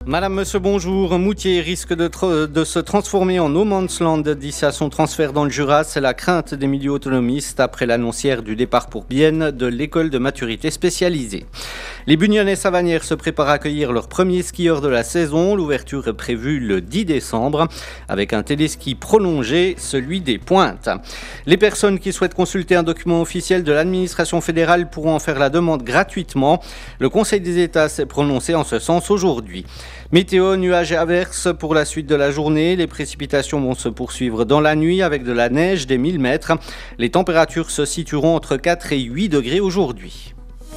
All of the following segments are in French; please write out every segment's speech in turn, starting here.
Madame, monsieur, bonjour. Moutier risque de se transformer en no man's land d'ici à son transfert dans le Jura. C'est la crainte des milieux autonomistes après l'annoncière du départ pour Bienne de l'école de maturité spécialisée. Les Bugnonnais Savanières se préparent à accueillir leur premier skieur de la saison. L'ouverture est prévue le 10 décembre avec un téléski prolongé, celui des Pointes. Les personnes qui souhaitent consulter un document officiel de l'administration fédérale pourront en faire la demande gratuitement. Le Conseil des États s'est prononcé en ce sens aujourd'hui. Météo, nuages et averses pour la suite de la journée. Les précipitations vont se poursuivre dans la nuit avec de la neige des 1000 mètres. Les températures se situeront entre 4 et 8 degrés aujourd'hui.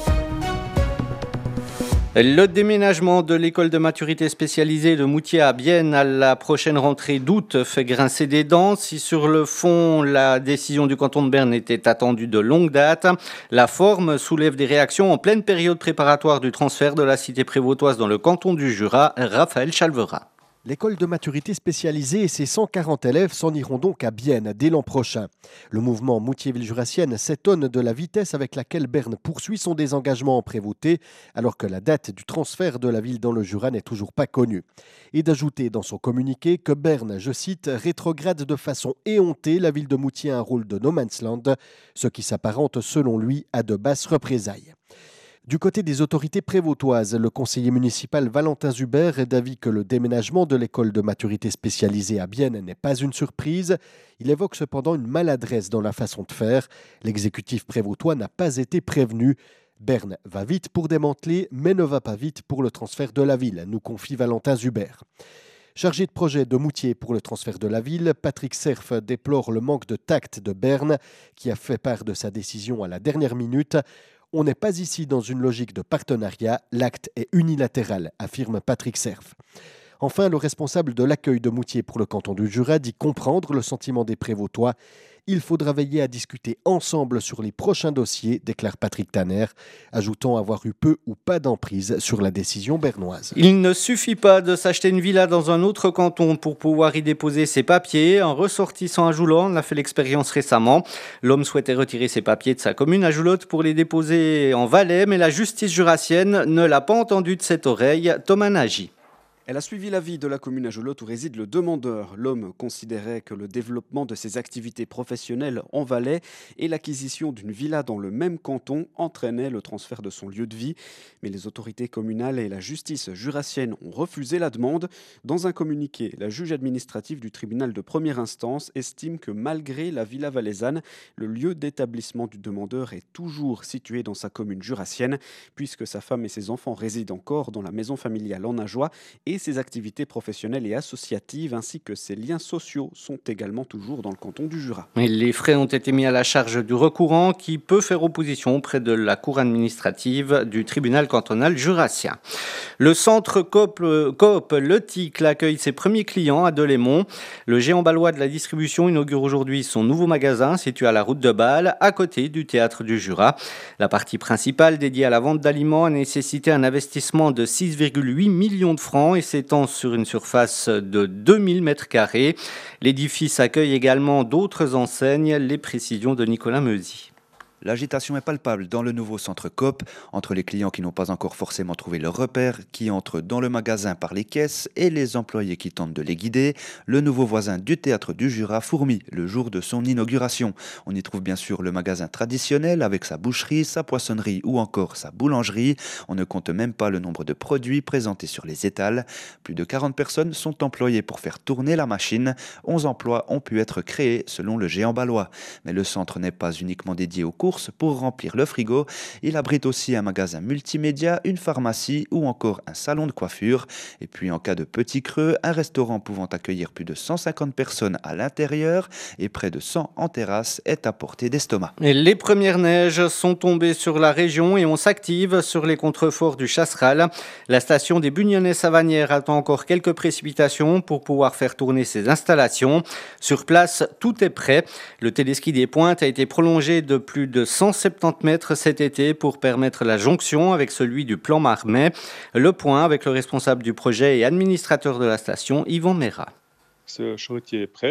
Le déménagement de l'école de maturité spécialisée de Moutier à Bienne à la prochaine rentrée d'août fait grincer des dents. Si sur le fond, la décision du canton de Berne était attendue de longue date, la forme soulève des réactions en pleine période préparatoire du transfert de la cité prévôtoise dans le canton du Jura. Raphaël Chalvera. L'école de maturité spécialisée et ses 140 élèves s'en iront donc à Bienne dès l'an prochain. Le mouvement Moutier-Ville Jurassienne s'étonne de la vitesse avec laquelle Berne poursuit son désengagement en prévôté, alors que la date du transfert de la ville dans le Jura n'est toujours pas connue. Et d'ajouter dans son communiqué que Berne, je cite, rétrograde de façon éhontée la ville de Moutier à un rôle de no man's land, ce qui s'apparente selon lui à de basses représailles. Du côté des autorités prévôtoises, le conseiller municipal Valentin Zuber est d'avis que le déménagement de l'école de maturité spécialisée à Bienne n'est pas une surprise. Il évoque cependant une maladresse dans la façon de faire. L'exécutif prévôtois n'a pas été prévenu. Berne va vite pour démanteler, mais ne va pas vite pour le transfert de la ville, nous confie Valentin Zuber. Chargé de projet de Moutier pour le transfert de la ville, Patrick Serf déplore le manque de tact de Berne, qui a fait part de sa décision à la dernière minute. On n'est pas ici dans une logique de partenariat, l'acte est unilatéral, affirme Patrick Serf. Enfin, le responsable de l'accueil de Moutier pour le canton du Jura dit comprendre le sentiment des prévôtois. Il faudra veiller à discuter ensemble sur les prochains dossiers, déclare Patrick Tanner, ajoutant avoir eu peu ou pas d'emprise sur la décision bernoise. Il ne suffit pas de s'acheter une villa dans un autre canton pour pouvoir y déposer ses papiers. Un ressortissant à Joulan en a fait l'expérience récemment. L'homme souhaitait retirer ses papiers de sa commune à Joulotte pour les déposer en Valais, mais la justice jurassienne ne l'a pas entendu de cette oreille. Thomas Nagy. Elle a suivi l'avis de la commune à Joulotte où réside le demandeur. L'homme considérait que le développement de ses activités professionnelles en Valais et l'acquisition d'une villa dans le même canton entraînaient le transfert de son lieu de vie. Mais les autorités communales et la justice jurassienne ont refusé la demande. Dans un communiqué, la juge administrative du tribunal de première instance estime que malgré la villa valaisanne, le lieu d'établissement du demandeur est toujours situé dans sa commune jurassienne, puisque sa femme et ses enfants résident encore dans la maison familiale en Ajoie et ses activités professionnelles et associatives ainsi que ses liens sociaux sont également toujours dans le canton du Jura. Et les frais ont été mis à la charge du recourant qui peut faire opposition auprès de la cour administrative du tribunal cantonal jurassien. Le centre coop Le Ticle accueille ses premiers clients à Delémont. Le géant bâlois de la distribution inaugure aujourd'hui son nouveau magasin situé à la route de Bâle, à côté du théâtre du Jura. La partie principale dédiée à la vente d'aliments a nécessité un investissement de 6,8 millions de francs et s'étend sur une surface de 2000 m². L'édifice accueille également d'autres enseignes. Les précisions de Nicolas Meuzy. L'agitation est palpable dans le nouveau centre Coop, entre les clients qui n'ont pas encore forcément trouvé leur repère, qui entrent dans le magasin par les caisses et les employés qui tentent de les guider. Le nouveau voisin du théâtre du Jura fourmille le jour de son inauguration. On y trouve bien sûr le magasin traditionnel avec sa boucherie, sa poissonnerie ou encore sa boulangerie. On ne compte même pas le nombre de produits présentés sur les étals. Plus de 40 personnes sont employées pour faire tourner la machine. 11 emplois ont pu être créés selon le géant bâlois. Mais le centre n'est pas uniquement dédié aux cours. Pour remplir le frigo, il abrite aussi un magasin multimédia, une pharmacie ou encore un salon de coiffure. Et puis en cas de petit creux, un restaurant pouvant accueillir plus de 150 personnes à l'intérieur et près de 100 en terrasse est à portée d'estomac. Et les premières neiges sont tombées sur la région et on s'active sur les contreforts du Chasseral. La station des Bugnonnais Savanières attend encore quelques précipitations pour pouvoir faire tourner ses installations. Sur place, tout est prêt. Le téléski des Pointes a été prolongé de plus de 170 mètres cet été pour permettre la jonction avec celui du plan Marmet. Le point avec le responsable du projet et administrateur de la station, Yvan Mera. Ce chantier est prêt.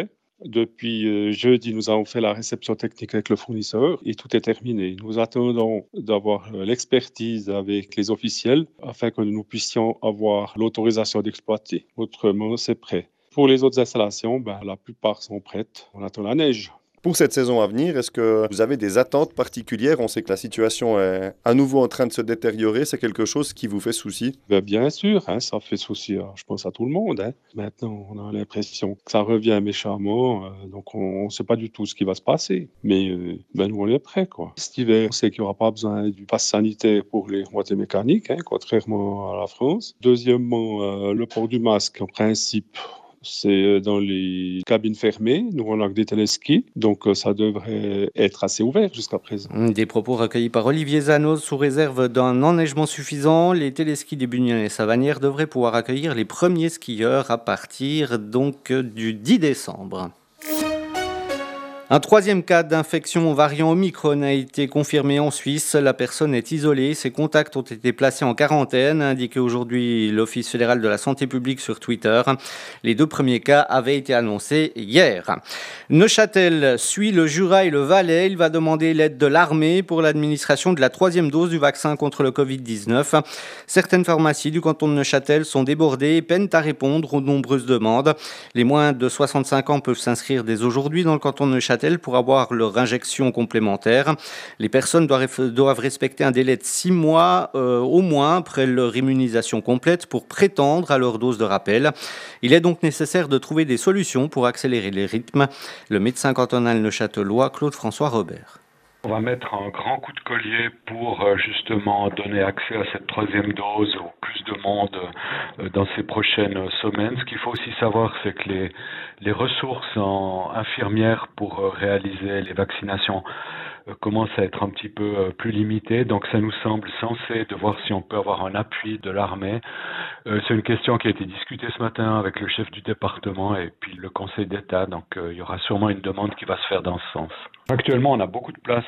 Depuis jeudi, nous avons fait la réception technique avec le fournisseur et tout est terminé. Nous attendons d'avoir l'expertise avec les officiels afin que nous puissions avoir l'autorisation d'exploiter. Autrement, c'est prêt. Pour les autres installations, la plupart sont prêtes. On attend la neige. Pour cette saison à venir, est-ce que vous avez des attentes particulières? On sait que la situation est à nouveau en train de se détériorer. C'est quelque chose qui vous fait souci? Bien sûr, ça fait souci, je pense, à tout le monde. Maintenant, on a l'impression que ça revient méchamment, donc on ne sait pas du tout ce qui va se passer. Mais nous, on est prêts, quoi. Cet hiver, on sait qu'il n'y aura pas besoin du pass sanitaire pour les moitiés mécaniques, contrairement à la France. Deuxièmement, le port du masque, en principe, c'est dans les cabines fermées. Nous, on a que des téléskis, donc ça devrait être assez ouvert jusqu'à présent. Des propos recueillis par Olivier Zanos. Sous réserve d'un enneigement suffisant, les téléskis des Bunions et Savanières devraient pouvoir accueillir les premiers skieurs à partir du 10 décembre. Un troisième cas d'infection au variant Omicron a été confirmé en Suisse. La personne est isolée. Ses contacts ont été placés en quarantaine, a indiqué aujourd'hui l'Office fédéral de la santé publique sur Twitter. Les 2 premiers cas avaient été annoncés hier. Neuchâtel suit le Jura et le Valais. Il va demander l'aide de l'armée pour l'administration de la 3e dose du vaccin contre le Covid-19. Certaines pharmacies du canton de Neuchâtel sont débordées et peinent à répondre aux nombreuses demandes. Les moins de 65 ans peuvent s'inscrire dès aujourd'hui dans le canton de Neuchâtel pour avoir leur injection complémentaire. Les personnes doivent respecter un délai de 6 mois au moins après leur immunisation complète pour prétendre à leur dose de rappel. Il est donc nécessaire de trouver des solutions pour accélérer les rythmes. Le médecin cantonal neuchâtelois Claude-François Robert. On va mettre un grand coup de collier pour justement donner accès à cette 3e dose au plus de monde dans ces prochaines semaines. Ce qu'il faut aussi savoir, c'est que les ressources en infirmières pour réaliser les vaccinations commencent à être un petit peu plus limitées. Donc ça nous semble sensé de voir si on peut avoir un appui de l'armée. C'est une question qui a été discutée ce matin avec le chef du département et puis le Conseil d'État. Donc il y aura sûrement une demande qui va se faire dans ce sens. Actuellement, on a beaucoup de places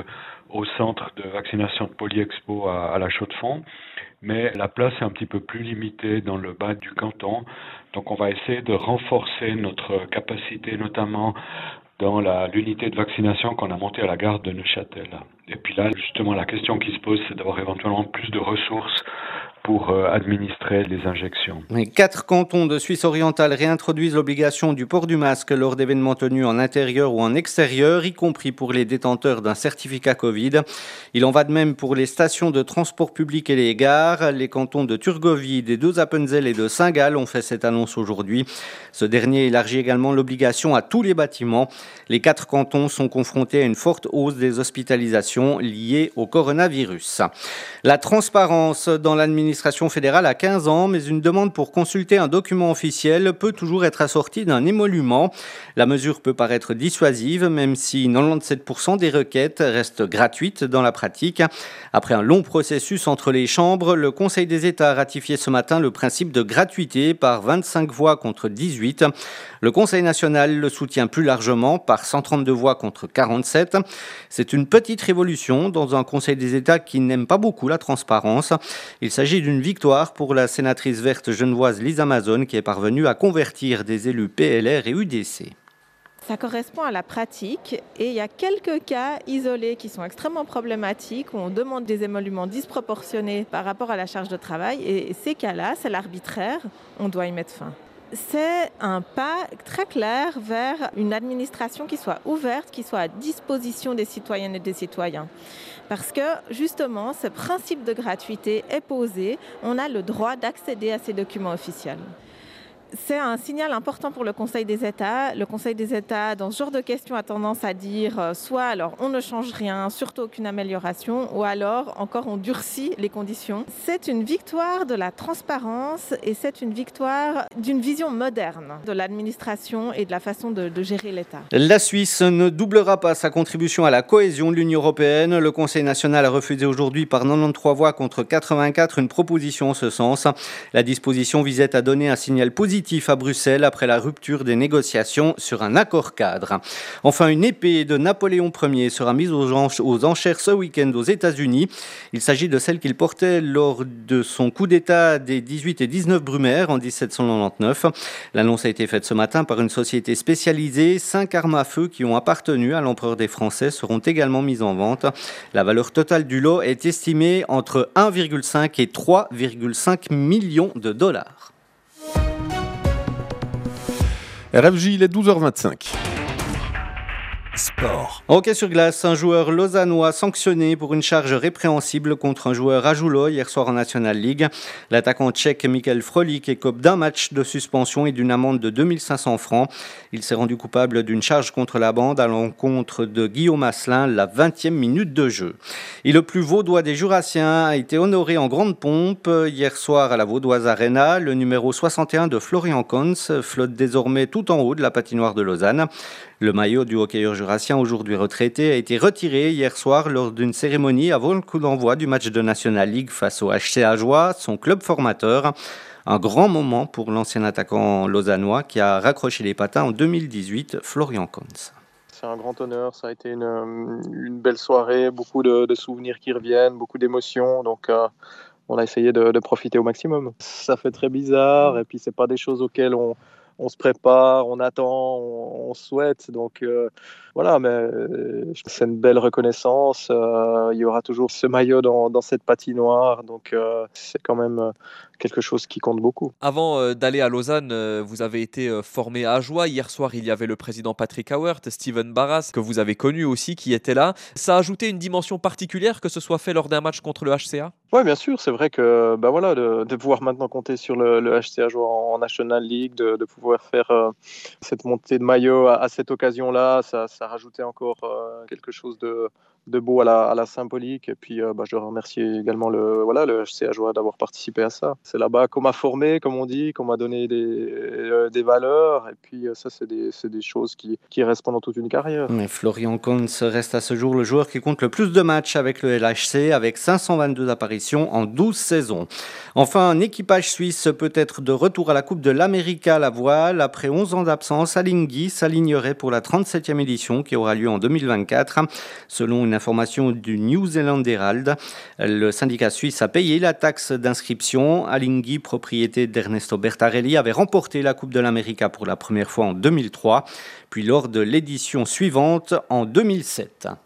au centre de vaccination de Polyexpo à la Chaux-de-Fonds, mais la place est un petit peu plus limitée dans le bas du canton. Donc on va essayer de renforcer notre capacité, notamment dans l'unité de vaccination qu'on a montée à la gare de Neuchâtel. Et puis là, justement, la question qui se pose, c'est d'avoir éventuellement plus de ressources pour administrer les injections. 4 cantons de Suisse orientale réintroduisent l'obligation du port du masque lors d'événements tenus en intérieur ou en extérieur, y compris pour les détenteurs d'un certificat Covid. Il en va de même pour les stations de transport public et les gares. Les cantons de Turgovie, des Deux-Appenzell et de Saint-Gall ont fait cette annonce aujourd'hui. Ce dernier élargit également l'obligation à tous les bâtiments. Les 4 cantons sont confrontés à une forte hausse des hospitalisations liées au coronavirus. La transparence dans l'administration fédérale a 15 ans, mais une demande pour consulter un document officiel peut toujours être assortie d'un émolument. La mesure peut paraître dissuasive, même si 97% des requêtes restent gratuites dans la pratique. Après un long processus entre les chambres, le Conseil des États a ratifié ce matin le principe de gratuité par 25 voix contre 18. Le Conseil national le soutient plus largement par 132 voix contre 47. C'est une petite révolution dans un Conseil des États qui n'aime pas beaucoup la transparence. Il s'agit d'une victoire pour la sénatrice verte genevoise Lisa Mazone qui est parvenue à convertir des élus PLR et UDC. Ça correspond à la pratique et il y a quelques cas isolés qui sont extrêmement problématiques où on demande des émoluments disproportionnés par rapport à la charge de travail et ces cas-là, c'est l'arbitraire, on doit y mettre fin. C'est un pas très clair vers une administration qui soit ouverte, qui soit à disposition des citoyennes et des citoyens. Parce que justement, ce principe de gratuité est posé, on a le droit d'accéder à ces documents officiels. C'est un signal important pour le Conseil des États. Le Conseil des États, dans ce genre de questions, a tendance à dire soit alors on ne change rien, surtout aucune amélioration, ou alors encore on durcit les conditions. C'est une victoire de la transparence et c'est une victoire d'une vision moderne de l'administration et de la façon de gérer l'État. La Suisse ne doublera pas sa contribution à la cohésion de l'Union européenne. Le Conseil national a refusé aujourd'hui par 93 voix contre 84 une proposition en ce sens. La disposition visait à donner un signal positif positif à Bruxelles après la rupture des négociations sur un accord cadre. Enfin, une épée de Napoléon Ier sera mise aux enchères ce week-end aux États-Unis. Il s'agit de celle qu'il portait lors de son coup d'État des 18 et 19 Brumaire en 1799. L'annonce a été faite ce matin par une société spécialisée. 5 armes à feu qui ont appartenu à l'empereur des Français seront également mises en vente. La valeur totale du lot est estimée entre 1,5 et 3,5 millions de dollars. RFJ, il est 12h25. Sport. Hockey sur glace, un joueur lausannois sanctionné pour une charge répréhensible contre un joueur à Joulot hier soir en National League. L'attaquant tchèque Michael Frolik écope d'un match de suspension et d'une amende de 2500 francs. Il s'est rendu coupable d'une charge contre la bande à l'encontre de Guillaume Asselin, la 20e minute de jeu. Et le plus vaudois des Jurassiens a été honoré en grande pompe hier soir à la Vaudoise Arena. Le numéro 61 de Florian Kons flotte désormais tout en haut de la patinoire de Lausanne. Le maillot du hockeyeur jurassien, aujourd'hui retraité, a été retiré hier soir lors d'une cérémonie avant le coup d'envoi du match de National League face au HC Ajoie, son club formateur. Un grand moment pour l'ancien attaquant lausannois qui a raccroché les patins en 2018, Florian Kons. C'est un grand honneur, ça a été une belle soirée, beaucoup de souvenirs qui reviennent, beaucoup d'émotions, donc on a essayé de profiter au maximum. Ça fait très bizarre et puis c'est pas des choses auxquelles on se prépare, on attend, on souhaite. Donc voilà, mais c'est une belle reconnaissance. Il y aura toujours ce maillot dans cette patinoire. Donc c'est quand même quelque chose qui compte beaucoup. Avant d'aller à Lausanne, vous avez été formé à Ajoie. Hier soir, il y avait le président Patrick Hauert, Steven Barras, que vous avez connu aussi, qui était là. Ça a ajouté une dimension particulière que ce soit fait lors d'un match contre le HCA ? Oui, bien sûr. C'est vrai que de pouvoir maintenant compter sur le HCA Ajoie en National League, de pouvoir faire cette montée de maillot à cette occasion-là, ça rajoutait encore quelque chose de beau à la symbolique. Et puis je remercie également le HCA Ajoie d'avoir participé à ça. C'est là-bas qu'on m'a formé, comme on dit, qu'on m'a donné des valeurs. Et puis ça, c'est des choses qui restent pendant toute une carrière. Mais Florian Kons reste à ce jour le joueur qui compte le plus de matchs avec le LHC, avec 522 apparitions en 12 saisons. Enfin, un équipage suisse peut être de retour à la Coupe de l'Amérique à la voile. Après 11 ans d'absence, Alinghi s'alignerait pour la 37e édition qui aura lieu en 2024. Selon une information du New Zealand Herald, le syndicat suisse a payé la taxe d'inscription. Alinghi, propriété d'Ernesto Bertarelli, avait remporté la Coupe de l'Amérique pour la première fois en 2003, puis lors de l'édition suivante en 2007.